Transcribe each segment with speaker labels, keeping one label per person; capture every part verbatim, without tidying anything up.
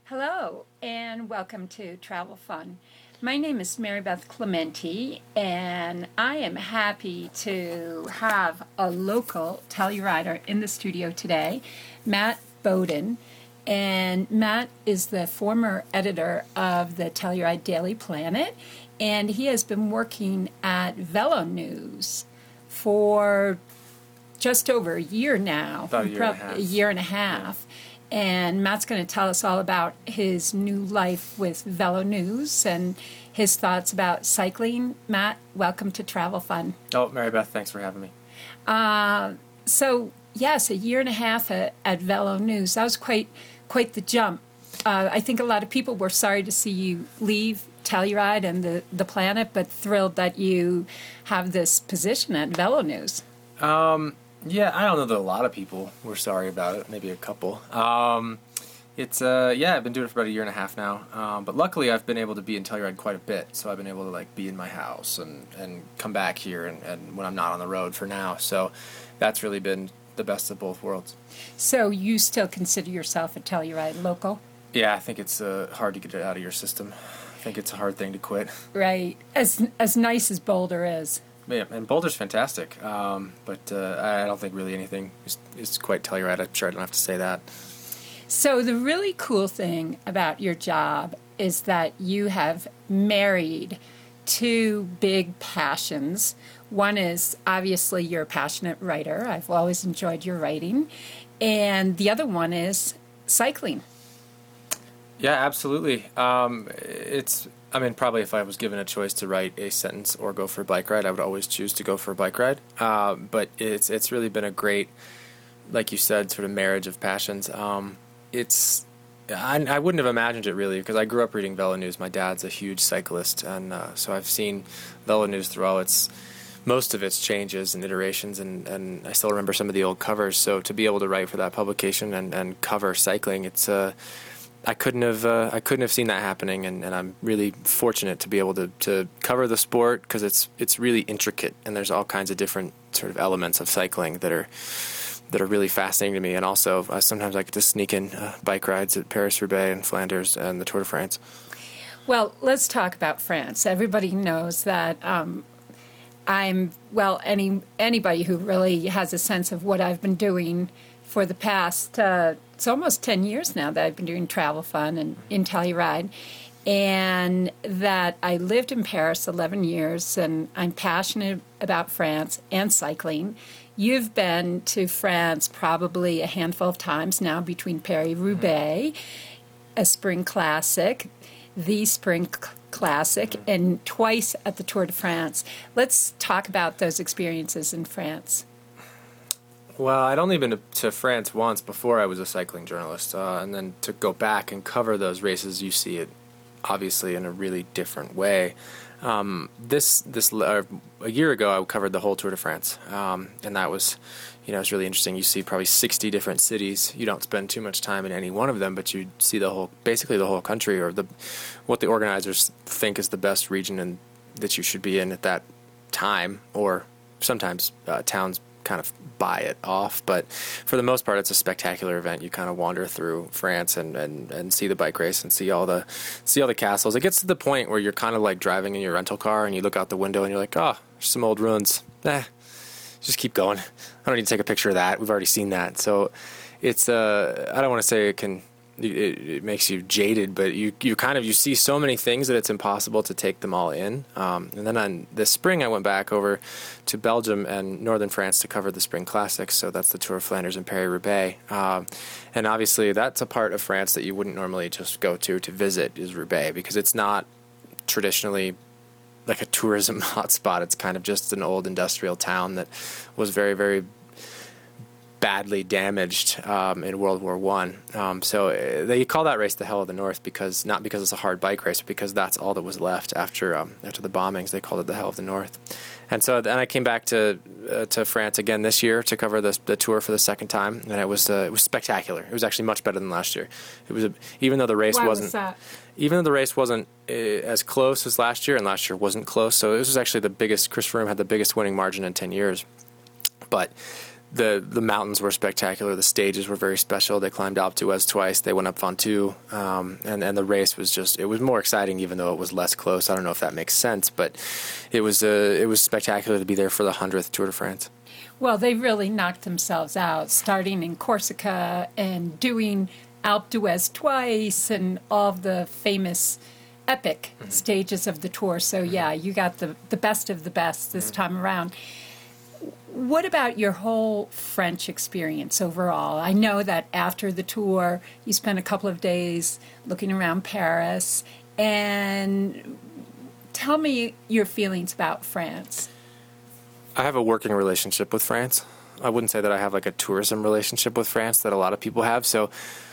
Speaker 1: Hello, and welcome to Travel Fun. My name is Mary Beth Clementi, and I am happy to have a local Tellurider in the studio today, Matt Bowden. And Matt is the former editor of the Telluride Daily Planet, and he has been working at Velo News for just over a year now.
Speaker 2: About a year and a half.
Speaker 1: A year and a half. And Matt's going to tell us all about his new life with Velo News and his thoughts about cycling. Matt, welcome to Travel Fun.
Speaker 2: Oh, Mary Beth, thanks for having me.
Speaker 1: Uh, so, yes, a year and a half at, at Velo News. That was quite quite the jump. Uh, I think a lot of people were sorry to see you leave Telluride and the, the planet, but thrilled that you have this position at Velo News.
Speaker 2: Um, yeah, I don't know that a lot of people were sorry about it. Maybe a couple. Um, it's uh, yeah, I've been doing it for about a year and a half now. Um, but luckily, I've been able to be in Telluride quite a bit. So I've been able to like be in my house and, and come back here and, and when I'm not on the road for now. So that's really been the best of both worlds.
Speaker 1: So you still consider yourself a Telluride local?
Speaker 2: Yeah, I think it's uh, hard to get it out of your system. I think it's a hard thing to quit.
Speaker 1: Right. As as nice as Boulder is.
Speaker 2: Yeah, and Boulder's fantastic, um, but uh, I don't think really anything is, is quite Telluride. I'm sure I don't have to say that.
Speaker 1: So the really cool thing about your job is that you have married two big passions. One is obviously you're a passionate writer. I've always enjoyed your writing. And the other one is cycling.
Speaker 2: Yeah, absolutely. Um, it's, I mean, probably if I was given a choice to write a sentence or go for a bike ride, I would always choose to go for a bike ride. Uh, but it's it's really been a great, like you said, sort of marriage of passions. Um, it's I, I wouldn't have imagined it really because I grew up reading Velo News. My dad's a huge cyclist, and uh, so I've seen Velo News through all its most of its changes and iterations, and, and I still remember some of the old covers. So to be able to write for that publication and, and cover cycling, it's uh, I couldn't have uh, I couldn't have seen that happening, and, and I'm really fortunate to be able to, to cover the sport because it's it's really intricate, and there's all kinds of different sort of elements of cycling that are that are really fascinating to me. And also, uh, sometimes I get to sneak in uh, bike rides at Paris-Roubaix and Flanders and the Tour de France.
Speaker 1: Well, let's talk about France. Everybody knows that um, I'm, well, any anybody who really has a sense of what I've been doing for the past, uh, it's almost ten years now that I've been doing Travel Fun and in Telluride, and that I lived in Paris eleven years, and I'm passionate about France and cycling. You've been to France probably a handful of times now between Paris-Roubaix, mm-hmm. a spring classic, the spring classic, mm-hmm. and twice at the Tour de France. Let's talk about those experiences in France.
Speaker 2: Well, I'd only been to, to France once before I was a cycling journalist, uh, and then to go back and cover those races, you see it obviously in a really different way. Um, this this uh, a year ago, I covered the whole Tour de France, um, and that was, you know, it's really interesting. You see probably sixty different cities. You don't spend too much time in any one of them, but you see the whole, basically the whole country, or the what the organizers think is the best region and that you should be in at that time, or sometimes uh, towns kind of buy it off, but for the most part it's a spectacular event. You kind of wander through France and, and, and see the bike race and see all the see all the castles. It gets to the point where you're kind of like driving in your rental car and you look out the window and you're like, oh, there's some old ruins. Eh, just keep going. I don't need to take a picture of that. We've already seen that. So it's uh I don't want to say it can It, it makes you jaded, but you, you kind of you see so many things that it's impossible to take them all in. Um, and then on this spring, I went back over to Belgium and northern France to cover the Spring Classics. So that's the Tour of Flanders and Paris-Roubaix. Um, and obviously, that's a part of France that you wouldn't normally just go to to visit is Roubaix because it's not traditionally like a tourism hotspot. It's kind of just an old industrial town that was very, very badly damaged um, in World War One. Um, so they call that race the Hell of the North because not because it's a hard bike race, but because that's all that was left after um, after the bombings. They called it the Hell of the North. And so then I came back to uh, to France again this year to cover the the tour for the second time, and it was uh, it was spectacular. It was actually much better than last year. It was a, even though the race
Speaker 1: Why
Speaker 2: wasn't
Speaker 1: was that?
Speaker 2: even though the race wasn't uh, as close as last year, and last year wasn't close. So this was actually the biggest. Chris Froome had the biggest winning margin in ten years, but the the mountains were spectacular. The stages were very special. They climbed Alpe d'Huez twice. They went up Ventoux, um, and and the race was just it was more exciting, even though it was less close. I don't know if that makes sense, but it was uh, it was spectacular to be there for the hundredth Tour de France.
Speaker 1: Well, they really knocked themselves out, starting in Corsica and doing Alpe d'Huez twice and all of the famous epic mm-hmm. stages of the tour. So mm-hmm. yeah, you got the the best of the best this mm-hmm. time around. What about your whole French experience overall? I know that after the tour, you spent a couple of days looking around Paris. And tell me your feelings about France.
Speaker 2: I have a working relationship with France. I wouldn't say that I have like a tourism relationship with France that a lot of people have. So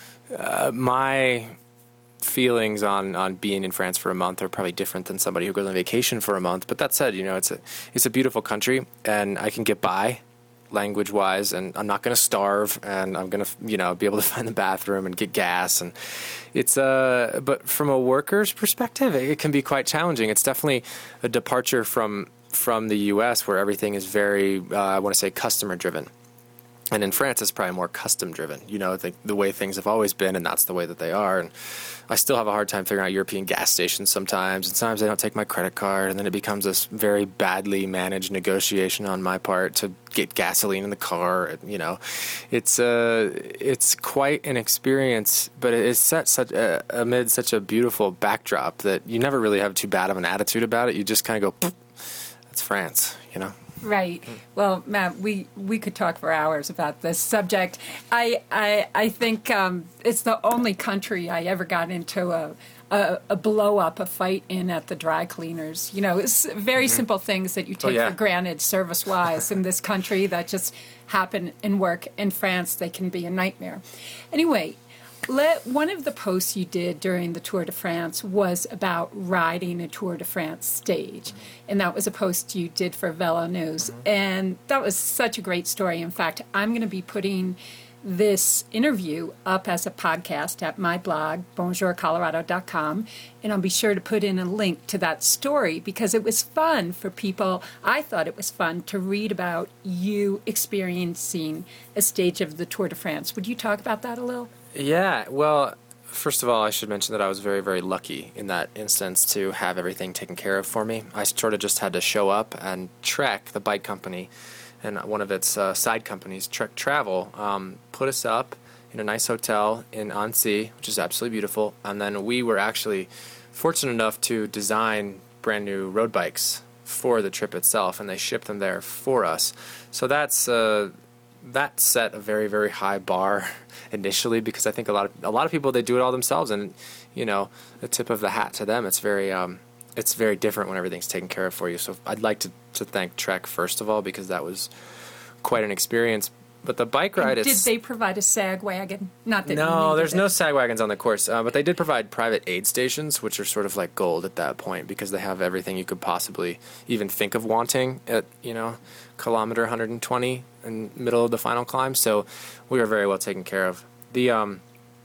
Speaker 2: uh, my feelings on, on being in France for a month are probably different than somebody who goes on vacation for a month. But that said, you know, it's a it's a beautiful country, and I can get by language-wise, and I'm not going to starve, and I'm going to, you know, be able to find the bathroom and get gas. And it's uh, but from a worker's perspective, it can be quite challenging. It's definitely a departure from from the U S, where everything is very, uh, I want to say, customer-driven. And in France, it's probably more custom-driven, you know, the, the way things have always been, and that's the way that they are. And I still have a hard time figuring out European gas stations sometimes, and sometimes they don't take my credit card, and then it becomes this very badly managed negotiation on my part to get gasoline in the car. You know, it's uh, it's quite an experience, but it's set such uh, amid such a beautiful backdrop that you never really have too bad of an attitude about it. You just kind of go, it's France, you know.
Speaker 1: Right. Well, Matt, we, we could talk for hours about this subject. I I, I think um, it's the only country I ever got into a, a, a blow-up, a fight in at the dry cleaners. You know, it's very mm-hmm. simple things that you take oh, yeah. for granted service-wise in this country that just happen in work. In France, they can be a nightmare. Anyway, Let, one of the posts you did during the Tour de France was about riding a Tour de France stage. Mm-hmm. And that was a post you did for Velo News. Mm-hmm. And that was such a great story. In fact, I'm going to be putting this interview up as a podcast at my blog, bonjour colorado dot com. And I'll be sure to put in a link to that story because it was fun for people. I thought it was fun to read about you experiencing a stage of the Tour de France. Would you talk about that a little?
Speaker 2: Yeah, well, first of all, I should mention that I was very, very lucky in that instance to have everything taken care of for me. I sort of just had to show up, and Trek, the bike company, and one of its uh, side companies, Trek Travel, um, put us up in a nice hotel in Annecy, which is absolutely beautiful. And then we were actually fortunate enough to design brand new road bikes for the trip itself, and they shipped them there for us. So that's uh, that set a very, very high bar initially, because I think a lot of a lot of people, they do it all themselves, and you know, the tip of the hat to them. It's very um, it's very different when everything's taken care of for you. So I'd like to, to thank Trek first of all, because that was quite an experience. But the bike ride,
Speaker 1: and did
Speaker 2: it's,
Speaker 1: they provide a sag wagon? Not that
Speaker 2: no, there's
Speaker 1: it.
Speaker 2: no sag wagons on the course, uh, but they did provide private aid stations, which are sort of like gold at that point, because they have everything you could possibly even think of wanting at, you know, kilometer one hundred twenty in the middle of the final climb. So we were very well taken care of. The um,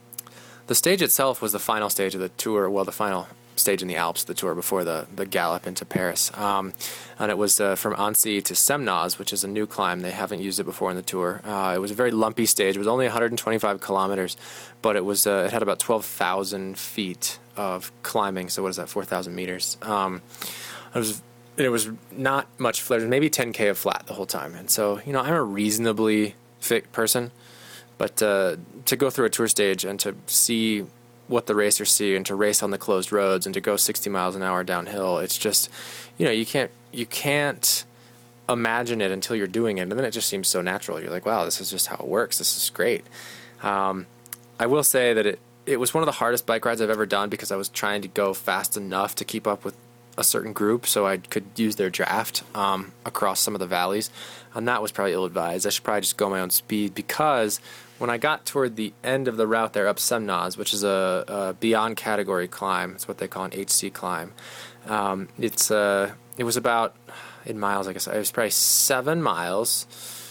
Speaker 2: the stage itself was the final stage of the tour. Well, the final stage in the Alps, the tour before the, the gallop into Paris. Um, and it was uh, from Annecy to Semnoz, which is a new climb. They haven't used it before in the tour. Uh, it was a very lumpy stage. It was only one hundred twenty-five kilometers, but it was uh, it had about twelve thousand feet of climbing. So what is that, four thousand meters? Um, it was it was not much flat. Maybe ten K of flat the whole time. And so, you know, I'm a reasonably fit person, but uh, to go through a tour stage and to see what the racers see, and to race on the closed roads, and to go sixty miles an hour downhill, it's just, you know, you can't you can't imagine it until you're doing it, and then it just seems so natural. You're like, wow, this is just how it works. This is great. Um, I will say that it it was one of the hardest bike rides I've ever done, because I was trying to go fast enough to keep up with a certain group so I could use their draft um, across some of the valleys, and that was probably ill-advised. I should probably just go my own speed, because when I got toward the end of the route there up Semnoz, which is a, a beyond category climb, it's what they call an H C climb. Um, it's uh, it was about, in miles, I guess, it was probably seven miles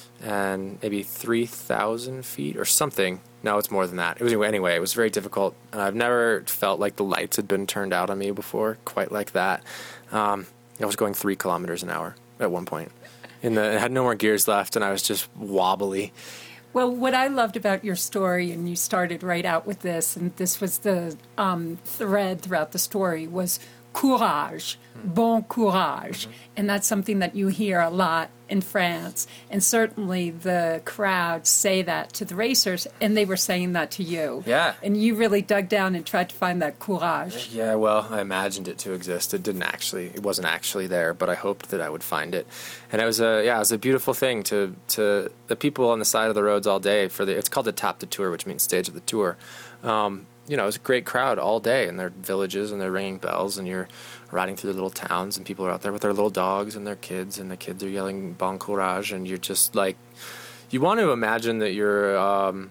Speaker 2: and maybe three thousand feet or something. No, it's more than that. It was anyway. It was very difficult. I've never felt like the lights had been turned out on me before, quite like that. Um, I was going three kilometers an hour at one point. in the, it had no more gears left, and I was just wobbly.
Speaker 1: Well, what I loved about your story, and you started right out with this, and this was the um, thread throughout the story, was courage, mm-hmm. bon courage. Mm-hmm. And that's something that you hear a lot in France. And certainly the crowds say that to the racers, and they were saying that to you.
Speaker 2: Yeah.
Speaker 1: And you really dug down and tried to find that courage.
Speaker 2: Yeah, well, I imagined it to exist. It didn't actually, it wasn't actually there, but I hoped that I would find it. And it was a, yeah, it was a beautiful thing to, to the people on the side of the roads all day for the, it's called the Étape du Tour, which means stage of the tour. Um, you know, it was a great crowd all day in their villages, and they're ringing bells, and you're riding through the little towns, and people are out there with their little dogs and their kids, and the kids are yelling bon courage, and you're just like, you want to imagine that you're um,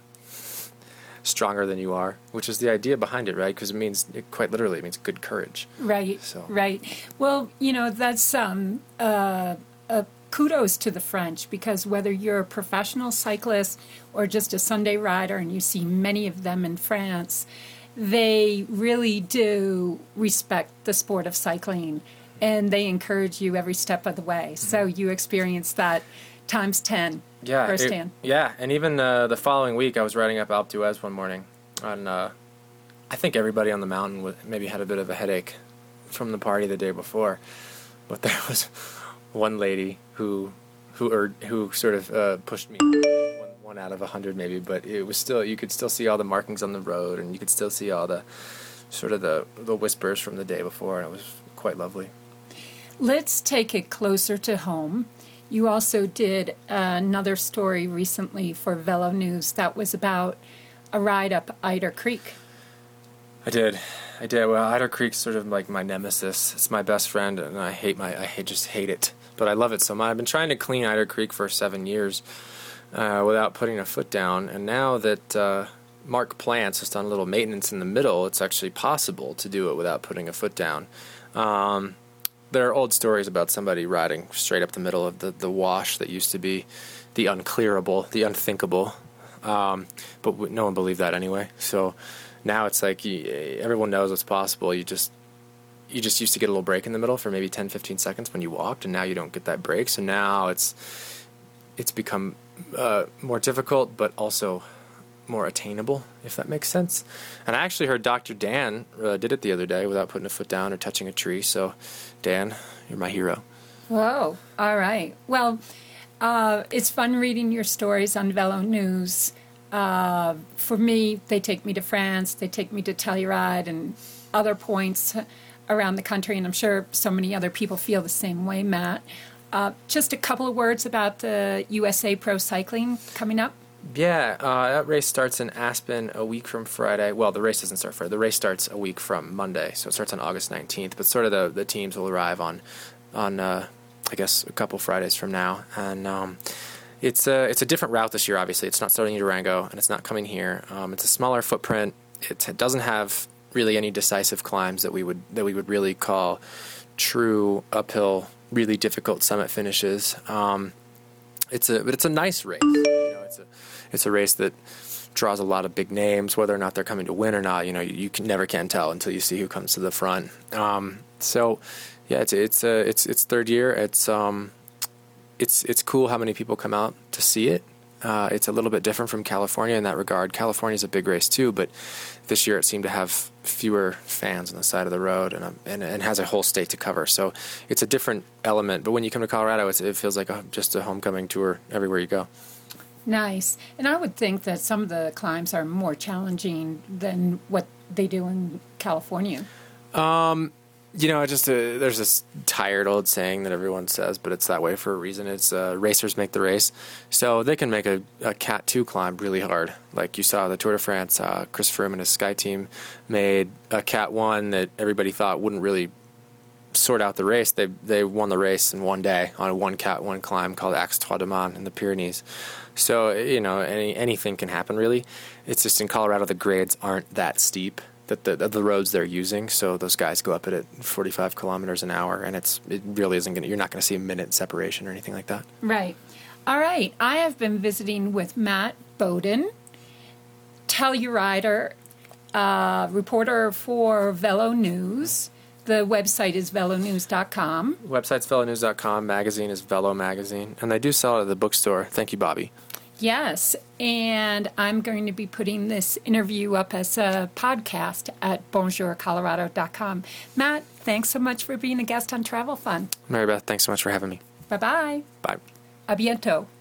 Speaker 2: stronger than you are, which is the idea behind it, right? Because it means, it quite literally, it means good courage.
Speaker 1: Right,
Speaker 2: so.
Speaker 1: right. Well, you know, that's um, uh, a kudos to the French, because whether you're a professional cyclist or just a Sunday rider, and you see many of them in France, they really do respect the sport of cycling, and they encourage you every step of the way. Mm-hmm. So you experience that times ten
Speaker 2: yeah,
Speaker 1: firsthand.
Speaker 2: It, yeah, and even uh, the following week, I was riding up Alpe d'Huez one morning, and uh, I think everybody on the mountain w- maybe had a bit of a headache from the party the day before, but there was one lady who who or, who sort of uh, pushed me one, one out of a hundred maybe, but it was still, you could still see all the markings on the road, and you could still see all the sort of the, the whispers from the day before, and it was quite lovely.
Speaker 1: Let's take it closer to home. You also did another story recently for Velo News that was about a ride up Eider Creek.
Speaker 2: I did. I did. Well, Eider Creek's sort of like my nemesis. It's my best friend, and I hate my, I hate, just hate it. But I love it so much. I've been trying to clean Eider Creek for seven years uh, without putting a foot down. And now that uh, Mark Plants has done a little maintenance in the middle, it's actually possible to do it without putting a foot down. Um, there are old stories about somebody riding straight up the middle of the, the wash that used to be the unclearable, the unthinkable. Um, but w- no one believed that anyway. So now it's like you, everyone knows what's possible. You just you just used to get a little break in the middle for maybe ten, fifteen seconds when you walked, and now you don't get that break. So now it's it's become uh, more difficult, but also more attainable, if that makes sense. And I actually heard Doctor Dan uh, did it the other day without putting a foot down or touching a tree. So, Dan, you're my hero.
Speaker 1: Whoa. All right. Well, uh, it's fun reading your stories on Velo News. Uh, for me, they take me to France, they take me to Telluride and other points around the country, and I'm sure so many other people feel the same way, Matt. Uh, just a couple of words about the U S A Pro Cycling coming up.
Speaker 2: Yeah, uh, that race starts in Aspen a week from Friday. Well, the race doesn't start Friday. The race starts a week from Monday, so it starts on August nineteenth. But sort of the, the teams will arrive on, on uh, I guess, a couple Fridays from now. And um, it's, a, it's a different route this year, obviously. It's not starting in Durango, and it's not coming here. Um, it's a smaller footprint. It doesn't have really any decisive climbs that we would that we would really call true uphill, really difficult summit finishes. Um, it's a but it's a nice race. You know, it's a it's a race that draws a lot of big names. Whether or not they're coming to win or not, you know, you, you can never can tell until you see who comes to the front. Um, so, yeah, it's it's a it's it's third year. It's um, it's it's cool how many people come out to see it. Uh, it's a little bit different from California in that regard. California's a big race too, but this year it seemed to have fewer fans on the side of the road, and um, and, and has a whole state to cover. So it's a different element. But when you come to Colorado, it's, it feels like a, just a homecoming tour everywhere you go.
Speaker 1: Nice. And I would think that some of the climbs are more challenging than what they do in California. Um.
Speaker 2: You know, just a, there's this tired old saying that everyone says, but it's that way for a reason. It's uh, racers make the race. So they can make a, a Cat two climb really hard. Like you saw the Tour de France, uh, Chris Froome and his Sky team made a Cat one that everybody thought wouldn't really sort out the race. They they won the race in one day on a one Cat one climb called Axe Trois de Man in the Pyrenees. So, you know, any anything can happen, really. It's just in Colorado the grades aren't that steep. That the the roads they're using, so those guys go up it at forty-five kilometers an hour, and it's it really isn't gonna. You're not gonna see a minute separation or anything like that.
Speaker 1: Right. All right. I have been visiting with Matt Bowden, Tellurider, uh, reporter for Velo News, The website is velo news dot com.
Speaker 2: Website's velo news dot com. Magazine is Velo Magazine. And they do sell it at the bookstore. Thank you, Bobby.
Speaker 1: Yes, and I'm going to be putting this interview up as a podcast at bonjour colorado dot com. Matt, thanks so much for being a guest on Travel Fun.
Speaker 2: Mary Beth, thanks so much for having me.
Speaker 1: Bye-bye.
Speaker 2: Bye.
Speaker 1: A bientôt.